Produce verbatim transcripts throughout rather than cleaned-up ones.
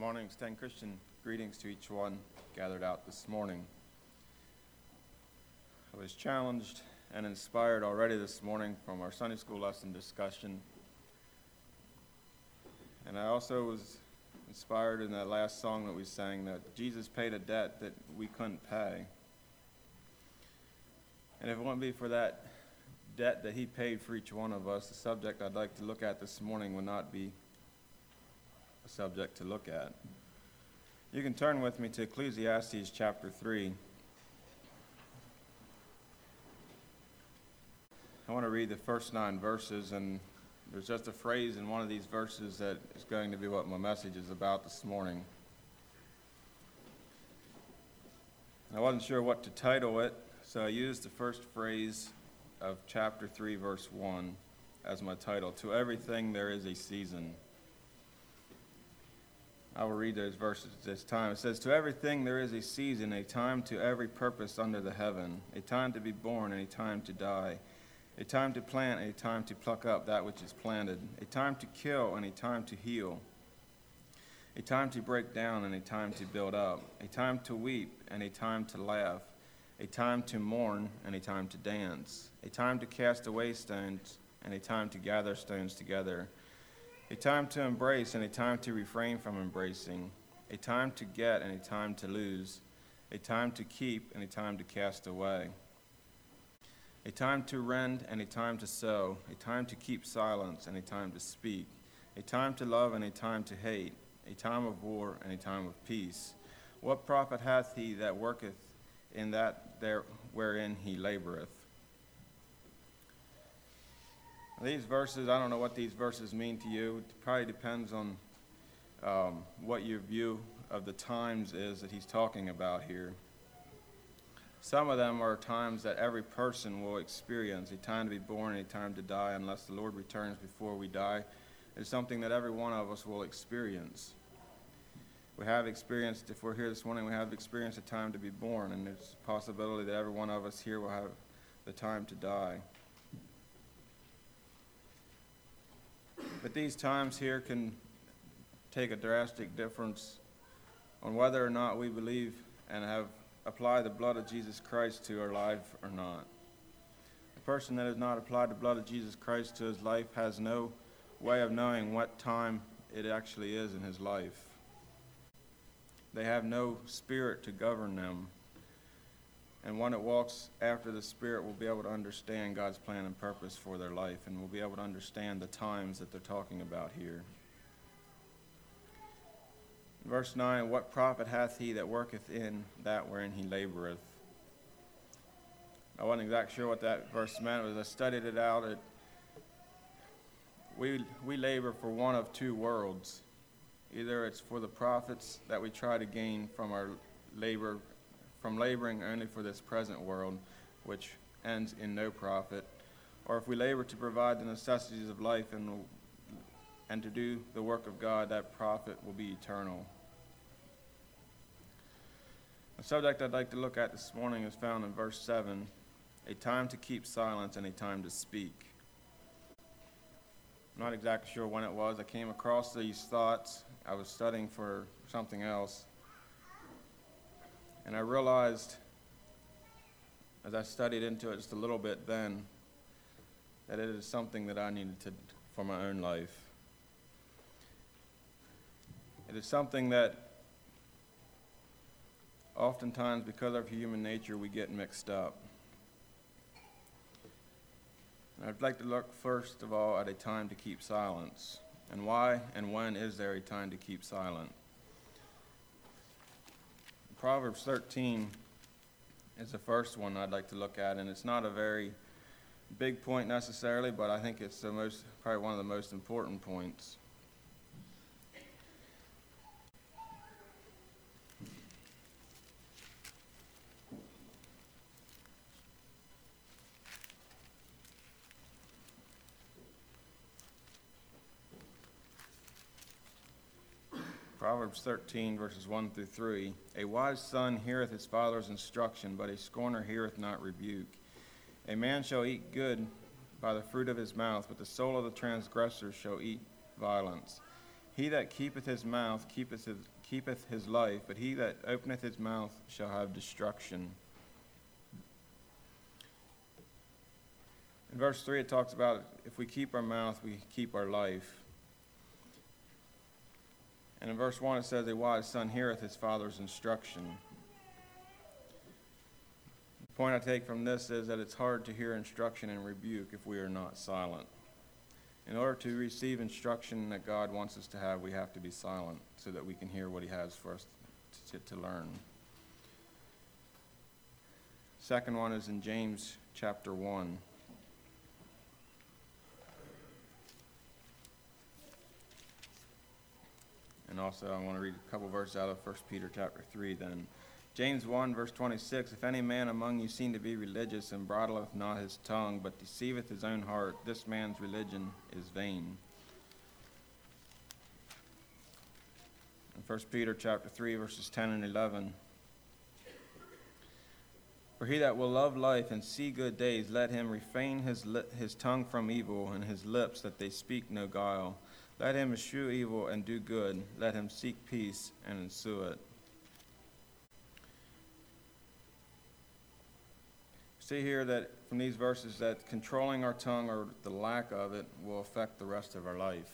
morning. Extend Christian greetings to each one gathered out this morning. I was challenged and inspired already this morning from our Sunday school lesson discussion. And I also was inspired in that last song that we sang, that Jesus paid a debt that we couldn't pay. And if it wouldn't be for that debt that he paid for each one of us, the subject I'd like to look at this morning would not be a subject to look at. You can turn with me to Ecclesiastes chapter three. I want to read the first nine verses, and there's just a phrase in one of these verses that is going to be what my message is about this morning. I wasn't sure what to title it, so I used the first phrase of chapter three, verse one as my title. To everything there is a season. I will read those verses this time. It says, to everything there is a season, a time to every purpose under the heaven, a time to be born and a time to die, a time to plant and a time to pluck up that which is planted, a time to kill and a time to heal, a time to break down and a time to build up, a time to weep and a time to laugh, a time to mourn and a time to dance, a time to cast away stones and a time to gather stones together, a time to embrace and a time to refrain from embracing, a time to get and a time to lose, a time to keep and a time to cast away, a time to rend and a time to sow, a time to keep silence and a time to speak, a time to love and a time to hate, a time of war and a time of peace. What profit hath he that worketh in that there wherein he laboreth? These verses, I don't know what these verses mean to you. It probably depends on um, what your view of the times is that he's talking about here. Some of them are times that every person will experience, a time to be born and a time to die, unless the Lord returns before we die. It's something that every one of us will experience. We have experienced, if we're here this morning, we have experienced a time to be born, and there's a possibility that every one of us here will have the time to die. But these times here can take a drastic difference on whether or not we believe and have applied the blood of Jesus Christ to our life or not. A person that has not applied the blood of Jesus Christ to his life has no way of knowing what time it actually is in his life. They have no spirit to govern them. And one that walks after the Spirit will be able to understand God's plan and purpose for their life, and will be able to understand the times that they're talking about here. Verse nine, what profit hath he that worketh in that wherein he laboreth? I wasn't exactly sure what that verse meant. As I studied it out, it, we, we labor for one of two worlds. Either it's for the profits that we try to gain from our labor from laboring only for this present world, which ends in no profit, or if we labor to provide the necessities of life and, and to do the work of God, that profit will be eternal. The subject I'd like to look at this morning is found in verse seven, a time to keep silence and a time to speak. I'm not exactly sure when it was. I came across these thoughts. I was studying for something else. And I realized, as I studied into it just a little bit then, that it is something that I needed to for my own life. It is something that oftentimes, because of human nature, we get mixed up. And I'd like to look first of all at a time to keep silence. And why and when is there a time to keep silent? Proverbs thirteen is the first one I'd like to look at, and it's not a very big point necessarily, but I think it's the most, probably one of the most important points. Proverbs thirteen, verses one through three. A wise son heareth his father's instruction, but a scorner heareth not rebuke. A man shall eat good by the fruit of his mouth, but the soul of the transgressor shall eat violence. He that keepeth his mouth keepeth his, keepeth his life, but he that openeth his mouth shall have destruction. In verse three, it talks about if we keep our mouth, we keep our life. And in verse one, it says, a wise son heareth his father's instruction. The point I take from this is that it's hard to hear instruction and rebuke if we are not silent. In order to receive instruction that God wants us to have, we have to be silent so that we can hear what he has for us to, to learn. Second one is in James chapter one. And also I want to read a couple verses out of First Peter chapter three then. James one, verse twenty-six, if any man among you seem to be religious and bridleth not his tongue, but deceiveth his own heart, this man's religion is vain. In First Peter chapter three, verses ten and eleven, for he that will love life and see good days, let him refrain his, li- his tongue from evil, and his lips that they speak no guile. Let him eschew evil and do good. Let him seek peace and ensue it. See here that from these verses that controlling our tongue or the lack of it will affect the rest of our life.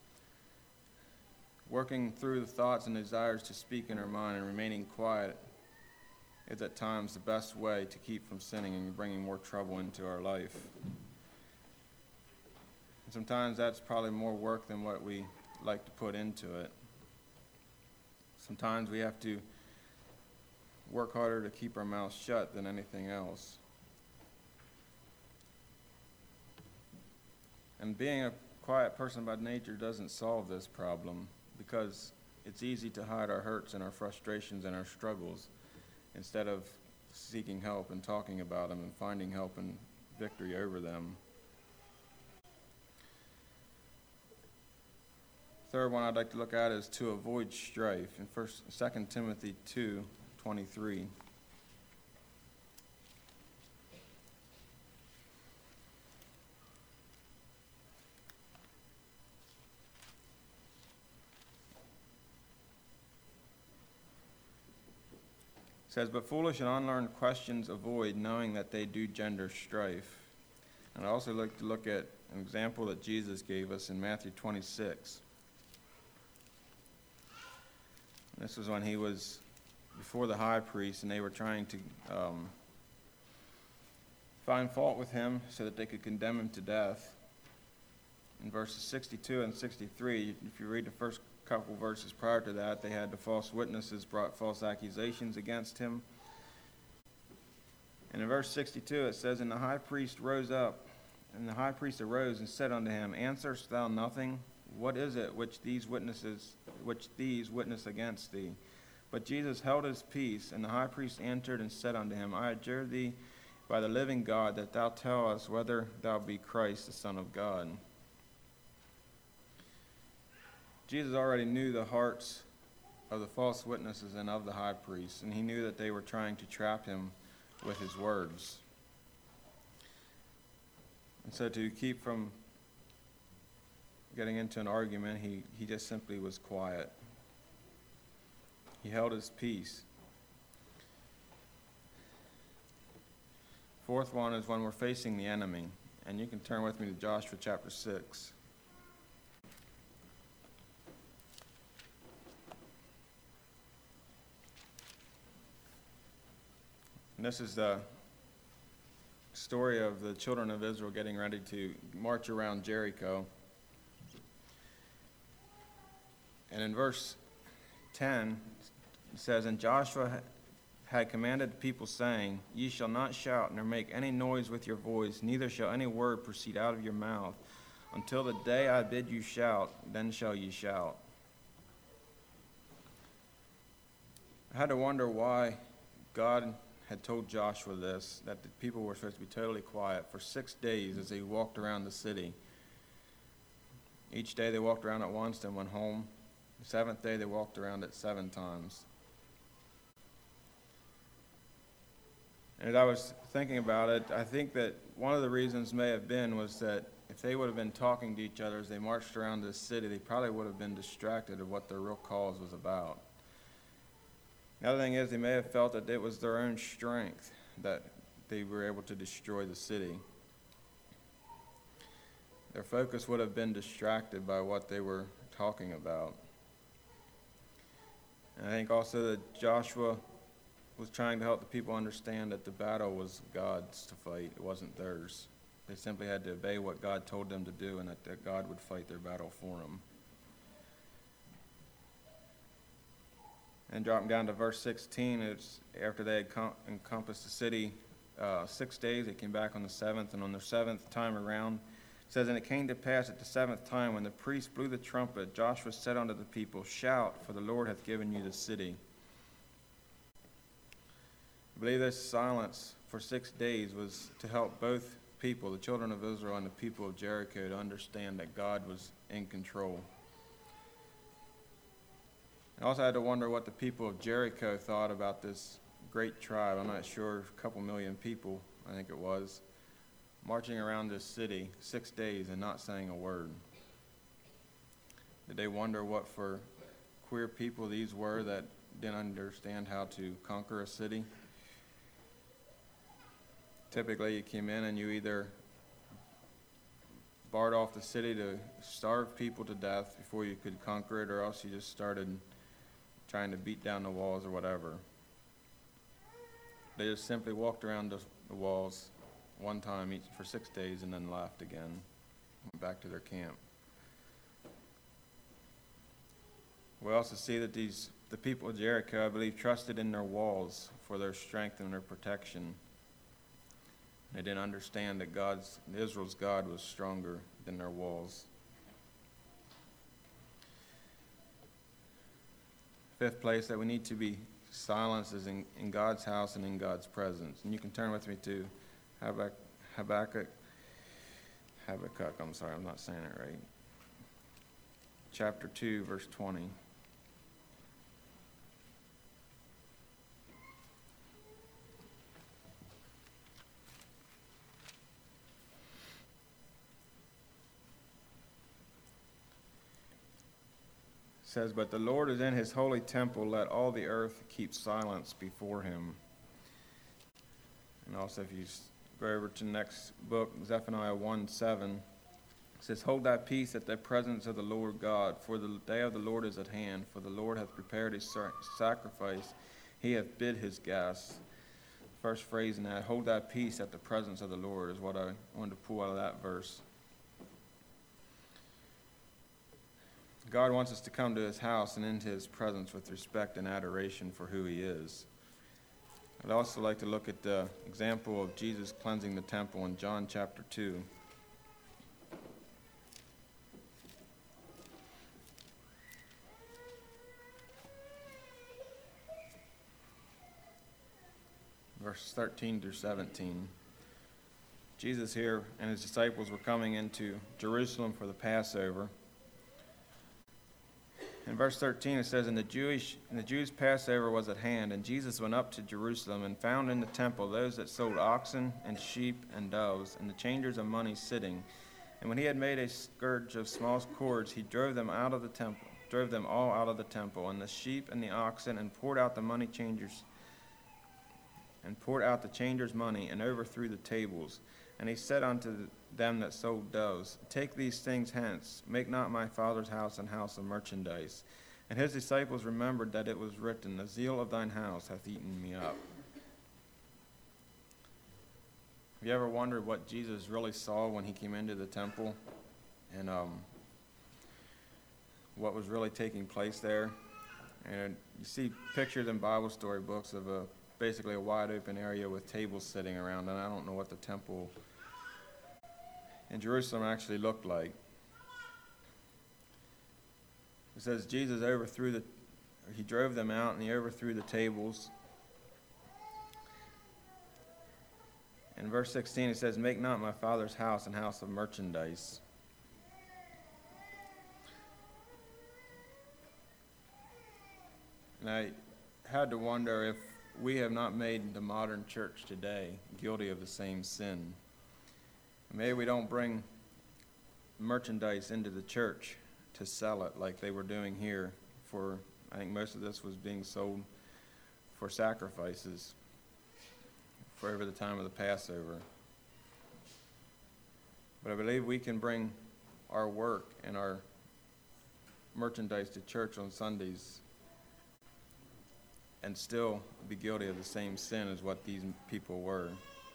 Working through the thoughts and desires to speak in our mind and remaining quiet is at times the best way to keep from sinning and bringing more trouble into our life. And sometimes that's probably more work than what we like to put into it. Sometimes we have to work harder to keep our mouths shut than anything else. And being a quiet person by nature doesn't solve this problem because it's easy to hide our hurts and our frustrations and our struggles instead of seeking help and talking about them and finding help and victory over them. Third one I'd like to look at is to avoid strife in First, Second Timothy two twenty-three. It says, but foolish and unlearned questions avoid, knowing that they do gender strife. And I'd also like to look at an example that Jesus gave us in Matthew twenty-six. This was when he was before the high priest, and they were trying to um, find fault with him so that they could condemn him to death. In verses sixty-two and sixty-three, if you read the first couple verses prior to that, they had the false witnesses brought false accusations against him. And in verse sixty-two it says, and the high priest rose up, and the high priest arose and said unto him, answerest thou nothing? What is it which these witnesses, which these witness against thee? But Jesus held his peace, and the high priest answered and said unto him, I adjure thee by the living God that thou tell us whether thou be Christ, the Son of God. Jesus already knew the hearts of the false witnesses and of the high priest, and he knew that they were trying to trap him with his words. And so to keep from getting into an argument, he, he just simply was quiet. He held his peace. Fourth one is when we're facing the enemy. And you can turn with me to Joshua chapter six. And this is the story of the children of Israel getting ready to march around Jericho. And in verse ten, it says, and Joshua had commanded the people, saying, ye shall not shout nor make any noise with your voice, neither shall any word proceed out of your mouth, until the day I bid you shout, then shall ye shout. I had to wonder why God had told Joshua this, that the people were supposed to be totally quiet for six days as they walked around the city. Each day they walked around it once, then went home. The seventh day they walked around it seven times. And as I was thinking about it, I think that one of the reasons may have been was that if they would have been talking to each other as they marched around this city, they probably would have been distracted of what their real cause was about. The other thing is they may have felt that it was their own strength that they were able to destroy the city. Their focus would have been distracted by what they were talking about. And I think also that Joshua was trying to help the people understand that the battle was God's to fight. It wasn't theirs. They simply had to obey what God told them to do, and that, that God would fight their battle for them. And dropping down to verse sixteen, it's after they had com- encompassed the city uh, six days, they came back on the seventh, and on their seventh time around, it says, And it came to pass at the seventh time, when the priest blew the trumpet, Joshua said unto the people, Shout, for the Lord hath given you the city. I believe this silence for six days was to help both people, the children of Israel and the people of Jericho, to understand that God was in control. I also had to wonder what the people of Jericho thought about this great tribe. I'm not sure, a couple million people, I think it was, marching around this city six days and not saying a word. Did they wonder what for queer people these were that didn't understand how to conquer a city? Typically, you came in and you either barred off the city to starve people to death before you could conquer it, or else you just started trying to beat down the walls or whatever. They just simply walked around the, the walls one time each for six days and then left again, went back to their camp. We also see that these the people of Jericho, I believe, trusted in their walls for their strength and their protection. They didn't understand that God's Israel's God was stronger than their walls. Fifth place that we need to be silenced is in, in God's house and in God's presence. And you can turn with me to Habakkuk, Habakkuk, Habakkuk, I'm sorry, I'm not saying it right. Chapter two, verse twenty. Says, But the Lord is in his holy temple, let all the earth keep silence before him. And also if you go over to the next book, Zephaniah one seven, it says, Hold thy peace at the presence of the Lord God, for the day of the Lord is at hand, for the Lord hath prepared his sacrifice, he hath bid his guests. First phrase in that, hold thy peace at the presence of the Lord, is what I wanted to pull out of that verse. God wants us to come to his house and into his presence with respect and adoration for who he is. I'd also like to look at the example of Jesus cleansing the temple in John chapter two. Verse thirteen through seventeen. Jesus here and his disciples were coming into Jerusalem for the Passover. In verse thirteen it says, And the Jewish and the Jews' Passover was at hand, and Jesus went up to Jerusalem, and found in the temple those that sold oxen and sheep and doves, and the changers of money sitting. And when he had made a scourge of small cords, he drove them out of the temple, drove them all out of the temple, and the sheep and the oxen, and poured out the money changers, and poured out the changers' money, and overthrew the tables. And he said unto them that sold doves, Take these things hence, make not my Father's house an house of merchandise. And his disciples remembered that it was written, The zeal of thine house hath eaten me up. Have you ever wondered what Jesus really saw when he came into the temple? And um, what was really taking place there? And you see pictures in Bible story books of a basically a wide open area with tables sitting around, and I don't know what the temple in Jerusalem actually looked like. It says Jesus overthrew the, he drove them out and he overthrew the tables. In verse sixteen it says, Make not my Father's house an house of merchandise. And I had to wonder if we have not made the modern church today guilty of the same sin. Maybe we don't bring merchandise into the church to sell it like they were doing here. For I think most of this was being sold for sacrifices for over the time of the Passover. But I believe we can bring our work and our merchandise to church on Sundays and still be guilty of the same sin as what these people were.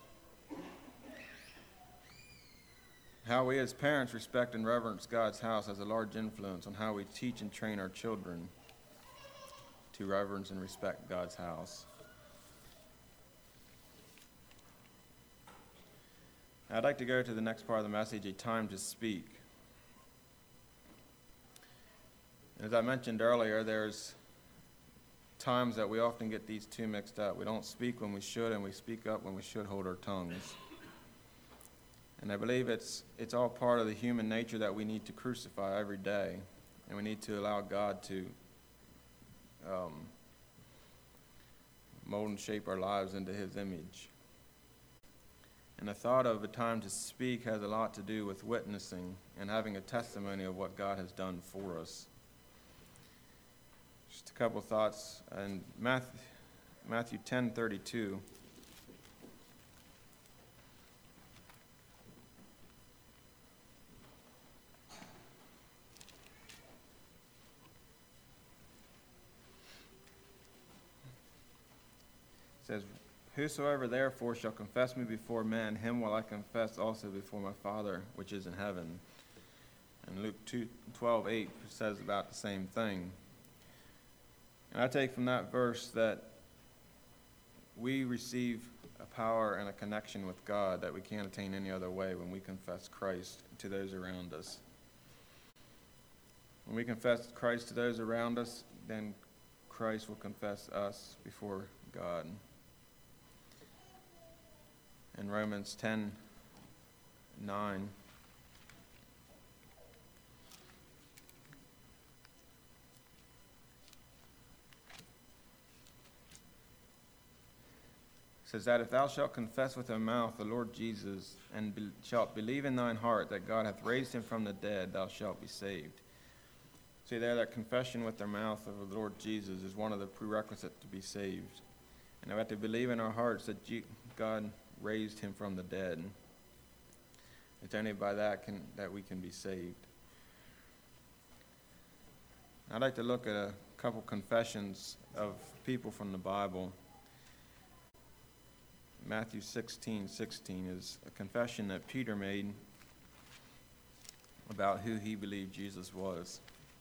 How we as parents respect and reverence God's house has a large influence on how we teach and train our children to reverence and respect God's house. I'd like to go to the next part of the message, a time to speak. As I mentioned earlier, there's times that we often get these two mixed up. We don't speak when we should, and we speak up when we should hold our tongues. And I believe it's it's all part of the human nature that we need to crucify every day, and we need to allow God to um, mold and shape our lives into His image. And the thought of a time to speak has a lot to do with witnessing and having a testimony of what God has done for us. Just a couple thoughts. In Matthew, Matthew ten thirty-two, it says, "Whosoever therefore shall confess me before men, him will I confess also before my Father which is in heaven." And Luke two twelve eight says about the same thing. And I take from that verse that we receive a power and a connection with God that we can't attain any other way when we confess Christ to those around us. When we confess Christ to those around us, then Christ will confess us before God. In Romans ten nine, says that if thou shalt confess with thy mouth the Lord Jesus, and be, shalt believe in thine heart that God hath raised him from the dead, thou shalt be saved. See there, that confession with their mouth of the Lord Jesus is one of the prerequisites to be saved. And we have to believe in our hearts that God raised him from the dead. It's only by that can, that we can be saved. I'd like to look at a couple confessions of people from the Bible. Matthew sixteen sixteen is a confession that Peter made about who he believed Jesus was.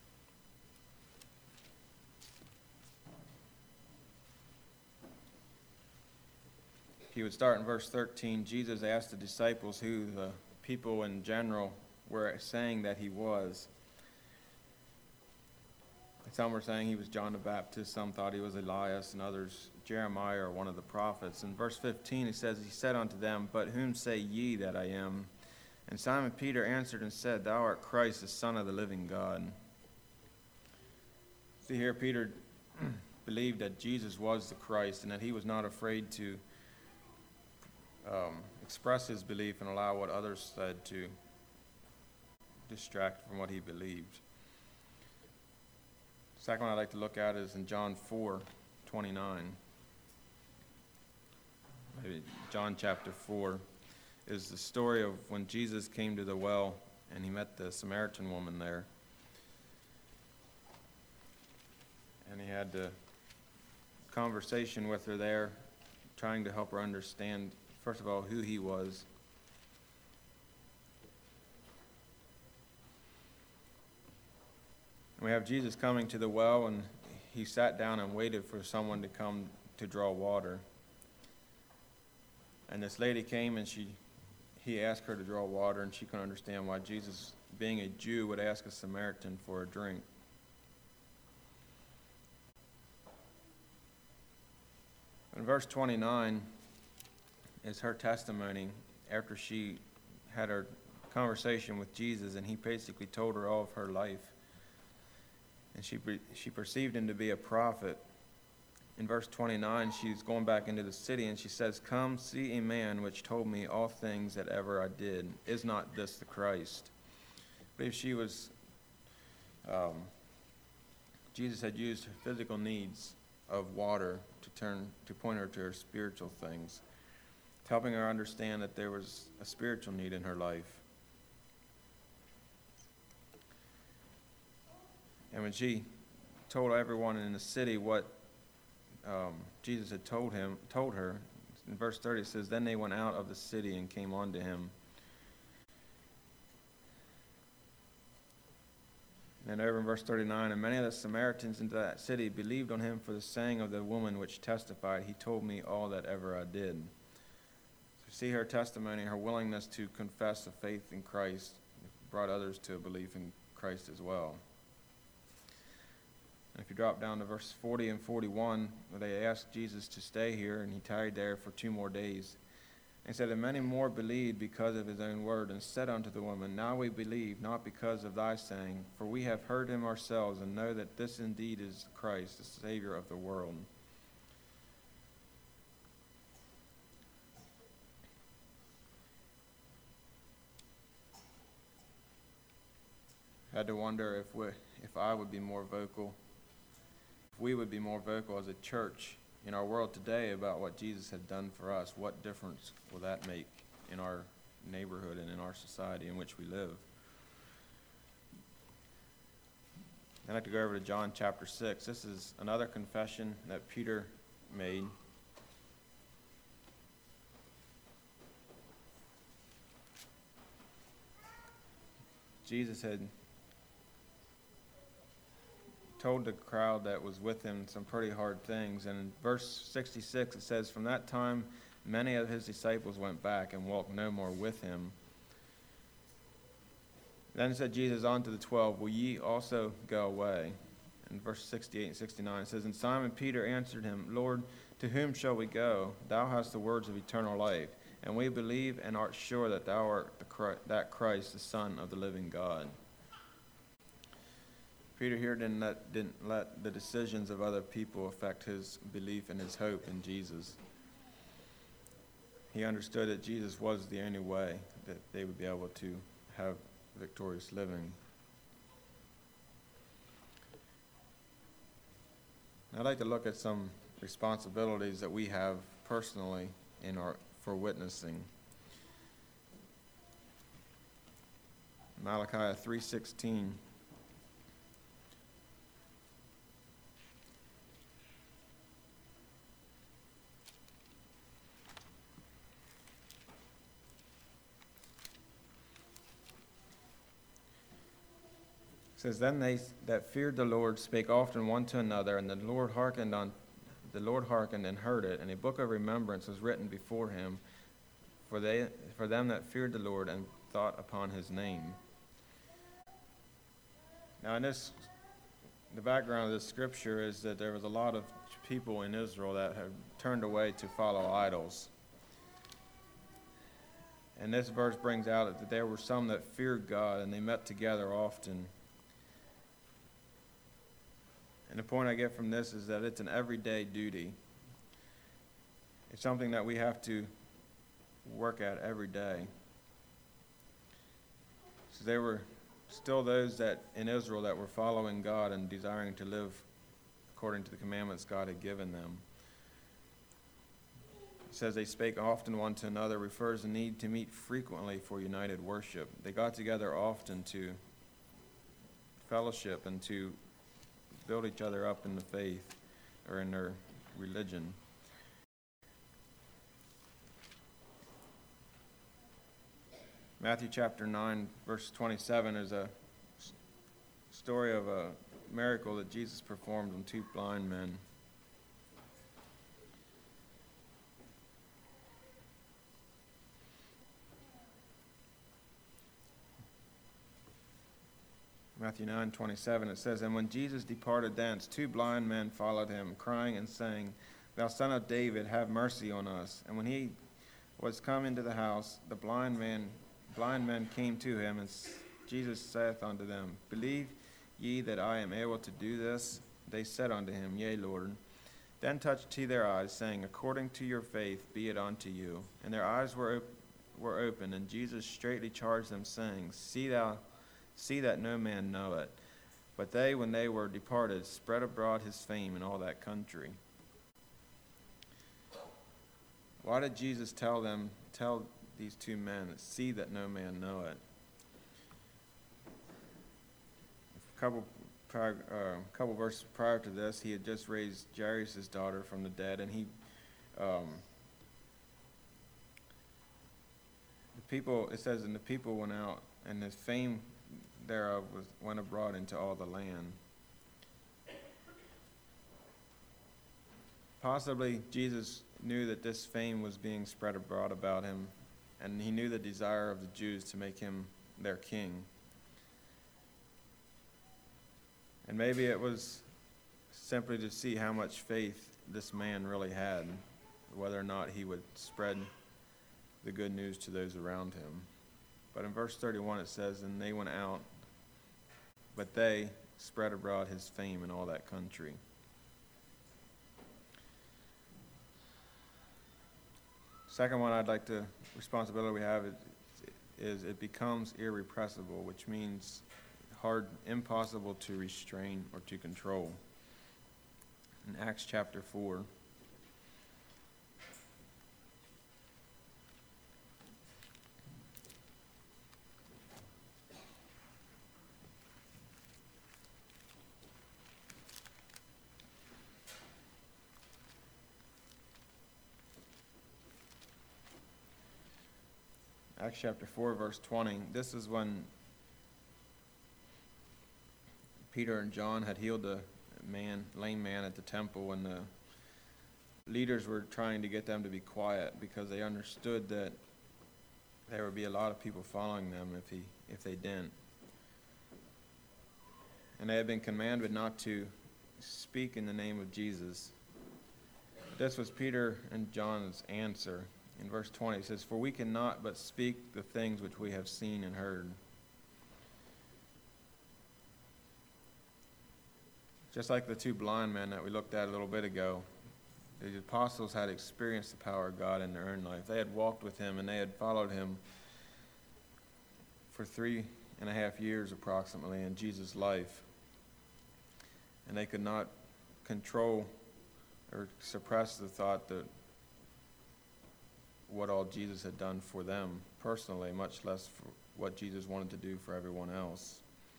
If you would start in verse thirteen, Jesus asked the disciples who the people in general were saying that he was. Some were saying he was John the Baptist, some thought he was Elias, and others Jeremiah or one of the prophets. In verse fifteen, he says, he said unto them, But whom say ye that I am? And Simon Peter answered and said, Thou art Christ, the Son of the living God. See here, Peter believed that Jesus was the Christ and that he was not afraid to um, express his belief and allow what others said to distract from what he believed. The second one I'd like to look at is in John four twenty-nine. Maybe John chapter four is the story of when Jesus came to the well and he met the Samaritan woman there. And he had a conversation with her there, trying to help her understand, first of all, who he was. And we have Jesus coming to the well, and he sat down and waited for someone to come to draw water. And this lady came, and she, he asked her to draw water, and she couldn't understand why Jesus, being a Jew, would ask a Samaritan for a drink. In verse twenty-nine is her testimony after she had her conversation with Jesus, and he basically told her all of her life. And she she perceived him to be a prophet. In verse twenty-nine, she's going back into the city, and she says, Come, see a man which told me all things that ever I did. Is not this the Christ? I believe she was, um, Jesus had used her physical needs of water to turn to point her to her spiritual things, helping her understand that there was a spiritual need in her life. And when she told everyone in the city what um, Jesus had told him, told her, in verse thirty it says, "Then they went out of the city and came on to him." And over in verse thirty-nine, "And many of the Samaritans into that city believed on him for the saying of the woman which testified, 'He told me all that ever I did.'" So see her testimony, her willingness to confess the faith in Christ brought others to a belief in Christ as well. And if you drop down to verse forty and forty-one, where they asked Jesus to stay here, and he tarried there for two more days. And said, "And many more believed because of his own word, and said unto the woman, Now we believe, not because of thy saying, for we have heard him ourselves, and know that this indeed is Christ, the Savior of the world." I had to wonder if we, if I would be more vocal, if we would be more vocal as a church in our world today about what Jesus had done for us. What difference will that make in our neighborhood and in our society in which we live? I'd like to go over to John chapter six. This is another confession that Peter made. Jesus had told the crowd that was with him some pretty hard things. And in verse sixty-six it says, "From that time many of his disciples went back and walked no more with him." Then said Jesus unto the twelve, "Will ye also go away?" In verse sixty-eight and sixty-nine it says, "And Simon Peter answered him, Lord, to whom shall we go? Thou hast the words of eternal life, and we believe and art sure that thou art the Christ, that Christ, the Son of the living God." Peter here didn't let, didn't let the decisions of other people affect his belief and his hope in Jesus. He understood that Jesus was the only way that they would be able to have victorious living. I'd like to look at some responsibilities that we have personally in our for witnessing. Malachi three sixteen. It says, "Then they that feared the Lord spake often one to another, and the Lord hearkened on the Lord hearkened and heard it, and a book of remembrance was written before him for they for them that feared the Lord and thought upon his name." Now in this the background of this scripture is that there was a lot of people in Israel that had turned away to follow idols. And this verse brings out that there were some that feared God, and they met together often. And the point I get from this is that it's an everyday duty. It's something that we have to work at every day. So there were still those that in Israel that were following God and desiring to live according to the commandments God had given them. It says they spake often one to another, refers the need to meet frequently for united worship. They got together often to fellowship and to build each other up in the faith or in their religion. Matthew chapter nine, verse twenty-seven is a story of a miracle that Jesus performed on two blind men. Matthew nine twenty-seven, it says, "And when Jesus departed thence, two blind men followed him, crying and saying, Thou Son of David, have mercy on us. And when he was come into the house, the blind man, blind men came to him, and Jesus saith unto them, Believe ye that I am able to do this? They said unto him, Yea, Lord. Then touched he their eyes, saying, According to your faith be it unto you. And their eyes were op- were opened, and Jesus straightly charged them, saying, See thou See that no man know it. But they, when they were departed, spread abroad his fame in all that country. Why did Jesus tell them, tell these two men, see that no man know it? A couple, prior, uh, couple verses prior to this, he had just raised Jairus' daughter from the dead, and he, um, the people, it says, and the people went out, and the fame thereof was went abroad into all the land. Possibly Jesus knew that this fame was being spread abroad about him, and he knew the desire of the Jews to make him their king. And maybe it was simply to see how much faith this man really had, whether or not he would spread the good news to those around him. But in verse thirty-one it says, and they went out, but they spread abroad his fame in all that country. Second one I'd like to, responsibility we have is, is it becomes irrepressible, which means hard, impossible to restrain or to control. In Acts chapter four, Acts chapter four, verse twenty. This is when Peter and John had healed the man, lame man at the temple, and the leaders were trying to get them to be quiet because they understood that there would be a lot of people following them if he, if they didn't. And they had been commanded not to speak in the name of Jesus. This was Peter and John's answer. In verse twenty, it says, for we cannot but speak the things which we have seen and heard. Just like the two blind men that we looked at a little bit ago, the apostles had experienced the power of God in their own life. They had walked with him and they had followed him for three and a half years approximately in Jesus' life. And they could not control or suppress the thought that what all Jesus had done for them personally, much less for what Jesus wanted to do for everyone else.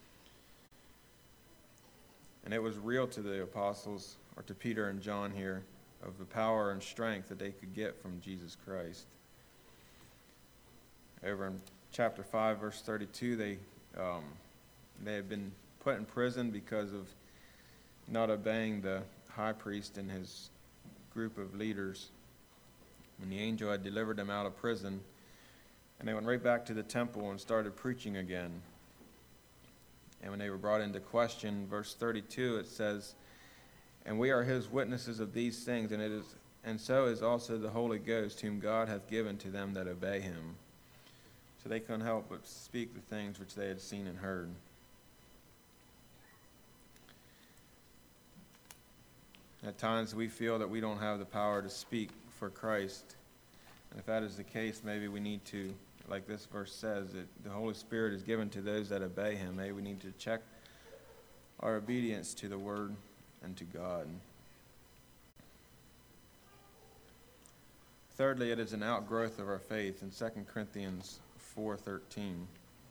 And it was real to the apostles, or to Peter and John here, of the power and strength that they could get from Jesus Christ. Over in chapter five, verse thirty-two, they um, they had been put in prison because of not obeying the high priest and his group of leaders. When the angel had delivered them out of prison, and they went right back to the temple and started preaching again. And when they were brought into question, verse thirty-two, it says, and we are his witnesses of these things, and it is, and so is also the Holy Ghost, whom God hath given to them that obey him. So they couldn't help but speak the things which they had seen and heard. At times we feel that we don't have the power to speak for Christ. And if that is the case, maybe we need to, like this verse says, that the Holy Spirit is given to those that obey him. Maybe we need to check our obedience to the Word and to God. Thirdly, it is an outgrowth of our faith in Second Corinthians four thirteen.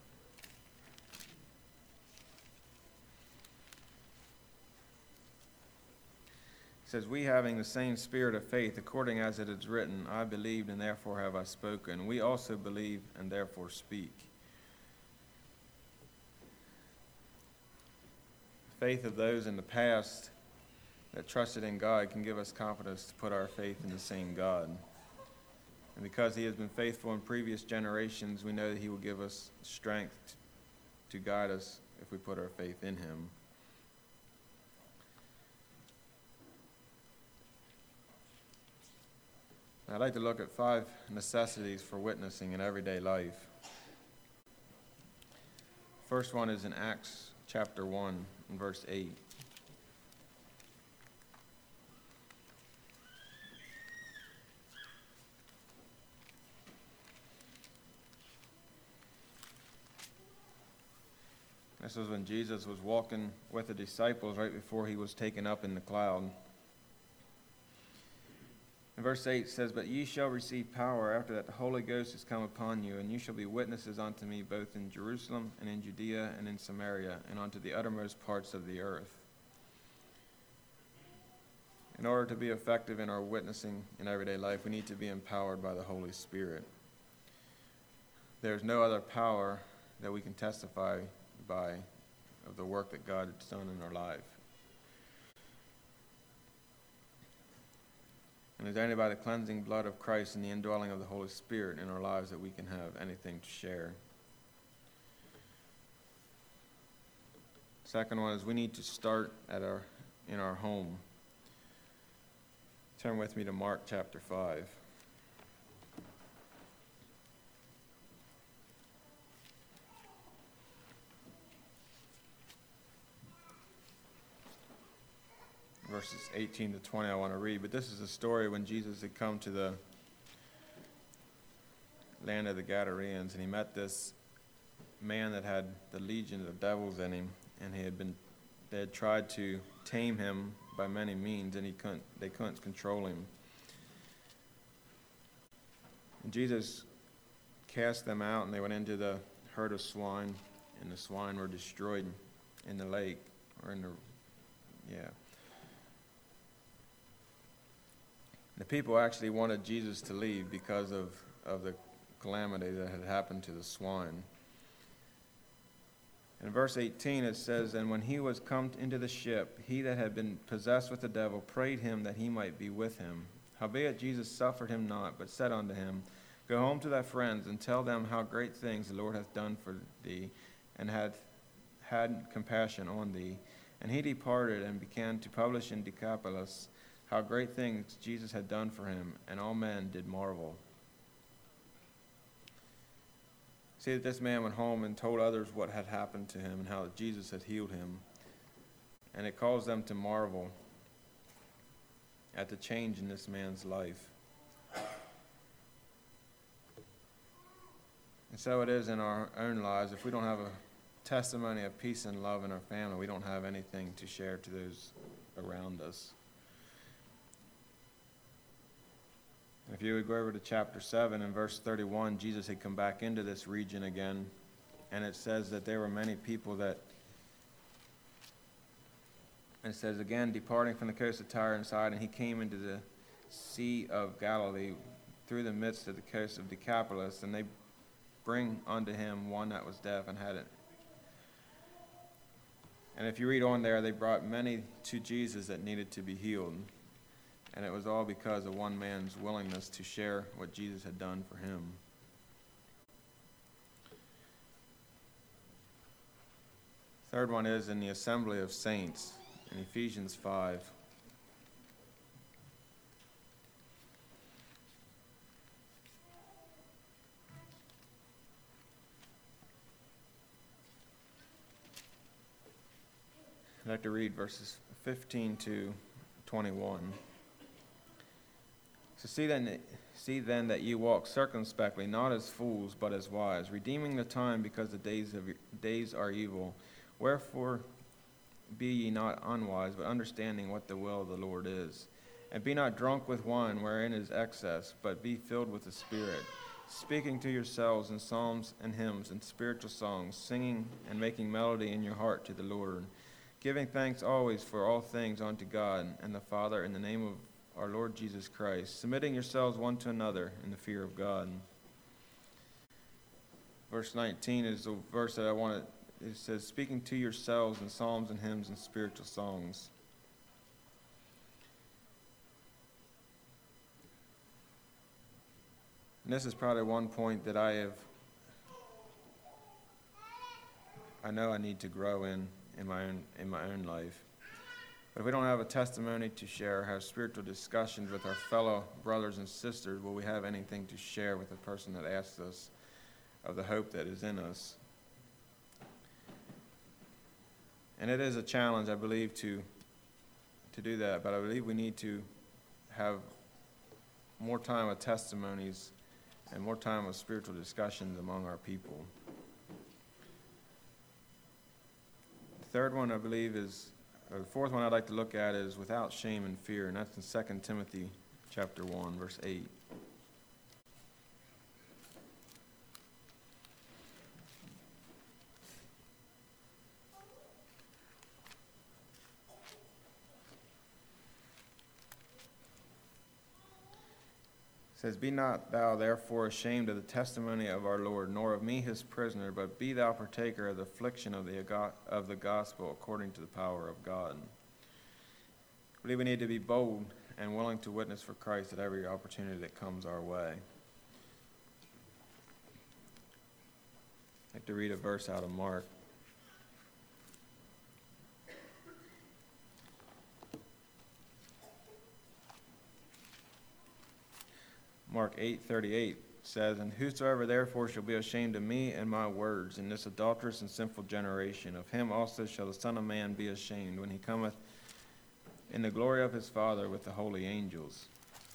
It says, we having the same spirit of faith, according as it is written, I believed and therefore have I spoken. We also believe and therefore speak. Faith of those in the past that trusted in God can give us confidence to put our faith in the same God. And because he has been faithful in previous generations, we know that he will give us strength to guide us if we put our faith in him. I'd like to look at five necessities for witnessing in everyday life. First one is in Acts chapter one, and verse eight. It This was when Jesus was walking with the disciples right before he was taken up in the cloud. And verse eight says, "But ye shall receive power after that the Holy Ghost is come upon you, and you shall be witnesses unto me both in Jerusalem and in Judea and in Samaria and unto the uttermost parts of the earth." In order to be effective in our witnessing in everyday life, we need to be empowered by the Holy Spirit. There's no other power that we can testify by of the work that God has done in our life. And it's only by the cleansing blood of Christ and the indwelling of the Holy Spirit in our lives that we can have anything to share. Second one is we need to start at our in our home. Turn with me to Mark chapter five. Verses eighteen to twenty I want to read, but this is a story when Jesus had come to the land of the Gadarenes, and he met this man that had the legion of devils in him, and he had been they had tried to tame him by many means, and he couldn't they couldn't control him. And Jesus cast them out, and they went into the herd of swine, and the swine were destroyed in the lake, or in the yeah. The people actually wanted Jesus to leave because of, of the calamity that had happened to the swine. In verse eighteen it says, "And when he was come into the ship, he that had been possessed with the devil prayed him that he might be with him. Howbeit Jesus suffered him not, but said unto him, Go home to thy friends, and tell them how great things the Lord hath done for thee, and hath had compassion on thee. And he departed, and began to publish in Decapolis how great things Jesus had done for him, and all men did marvel." See that this man went home and told others what had happened to him and how Jesus had healed him. And it caused them to marvel at the change in this man's life. And so it is in our own lives. If we don't have a testimony of peace and love in our family, we don't have anything to share to those around us. If you would go over to chapter seven and verse thirty-one, Jesus had come back into this region again, and it says that there were many people that, it says again, departing from the coast of Tyre and Sidon, he came into the Sea of Galilee through the midst of the coast of Decapolis, and they bring unto him one that was deaf and had it. And if you read on there, they brought many to Jesus that needed to be healed. And it was all because of one man's willingness to share what Jesus had done for him. Third one is in the assembly of saints in Ephesians five. I'd like to read verses fifteen to twenty-one. So see then, see then that ye walk circumspectly, not as fools, but as wise, redeeming the time, because the days of days are evil. Wherefore be ye not unwise, but understanding what the will of the Lord is. And be not drunk with wine, wherein is excess, but be filled with the Spirit, speaking to yourselves in psalms and hymns and spiritual songs, singing and making melody in your heart to the Lord, giving thanks always for all things unto God and the Father in the name of our Lord Jesus Christ, submitting yourselves one to another in the fear of God. Verse nineteen is the verse that I want to, it says, speaking to yourselves in psalms and hymns and spiritual songs. And this is probably one point that I have, I know I need to grow in, in my own, in my own life. But if we don't have a testimony to share, have spiritual discussions with our fellow brothers and sisters, will we have anything to share with the person that asks us of the hope that is in us? And it is a challenge, I believe, to to do that. But I believe we need to have more time with testimonies and more time with spiritual discussions among our people. third one, I believe, is, or the fourth one I'd like to look at is without shame and fear, and that's in Second Timothy chapter one, verse eight. It says, Be not thou therefore ashamed of the testimony of our Lord, nor of me his prisoner, but be thou partaker of the affliction of the, of the gospel according to the power of God. I believe we need to be bold and willing to witness for Christ at every opportunity that comes our way. I'd like to read a verse out of Mark. Mark eight thirty-eight says, And whosoever therefore shall be ashamed of me and my words in this adulterous and sinful generation, of him also shall the Son of Man be ashamed when he cometh in the glory of his Father with the holy angels.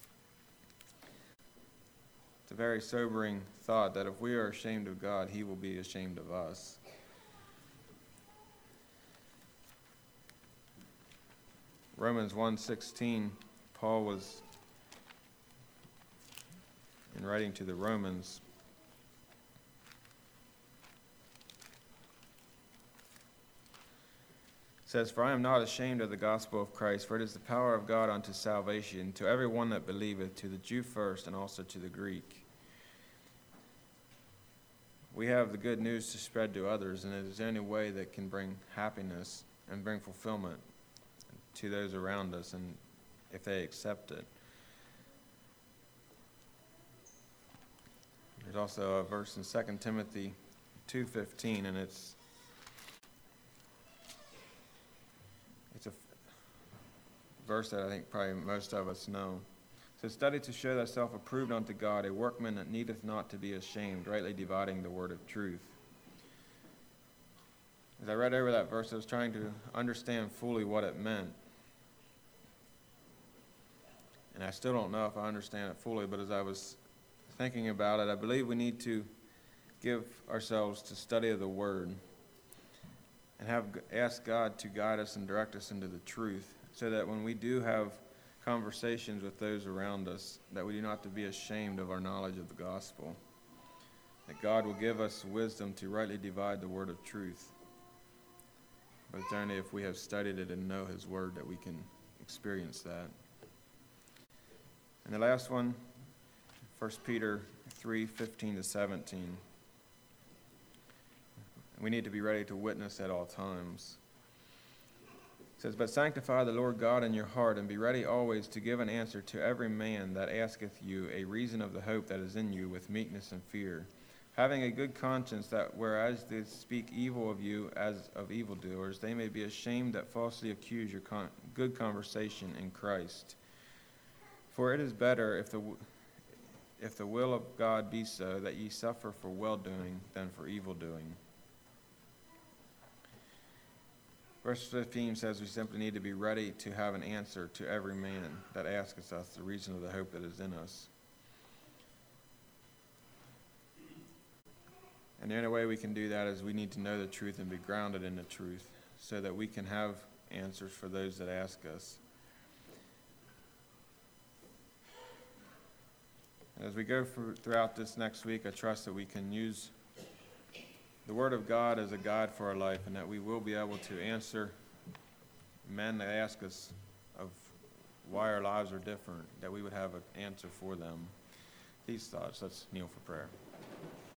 It's a very sobering thought that if we are ashamed of God, he will be ashamed of us. Romans one sixteen, Paul was, in writing to the Romans, says, For I am not ashamed of the gospel of Christ, for it is the power of God unto salvation to every one that believeth, to the Jew first, and also to the Greek. We have the good news to spread to others, and it is the only way that can bring happiness and bring fulfillment to those around us, and if they accept it. There's also a verse in Second Timothy two fifteen, and it's it's a verse that I think probably most of us know. It says, Study to show thyself approved unto God, a workman that needeth not to be ashamed, rightly dividing the word of truth. As I read over that verse, I was trying to understand fully what it meant. And I still don't know if I understand it fully, but as I was thinking about it, I believe we need to give ourselves to study of the Word and have ask God to guide us and direct us into the truth, so that when we do have conversations with those around us, that we do not have to be ashamed of our knowledge of the gospel, that God will give us wisdom to rightly divide the word of truth. But it's only if we have studied it and know his word that we can experience that. And the last one, First Peter three fifteen to seventeen. We need to be ready to witness at all times. It says, But sanctify the Lord God in your heart, and be ready always to give an answer to every man that asketh you a reason of the hope that is in you with meekness and fear, having a good conscience, that whereas they speak evil of you as of evildoers, they may be ashamed that falsely accuse your con- good conversation in Christ. For it is better, if the if the will of God be so, that ye suffer for well-doing than for evil-doing. Verse fifteen says we simply need to be ready to have an answer to every man that asketh us the reason of the hope that is in us. And the only way we can do that is we need to know the truth and be grounded in the truth, so that we can have answers for those that ask us. As we go for, throughout this next week, I trust that we can use the Word of God as a guide for our life, and that we will be able to answer men that ask us of why our lives are different, that we would have an answer for them. These thoughts, let's kneel for prayer.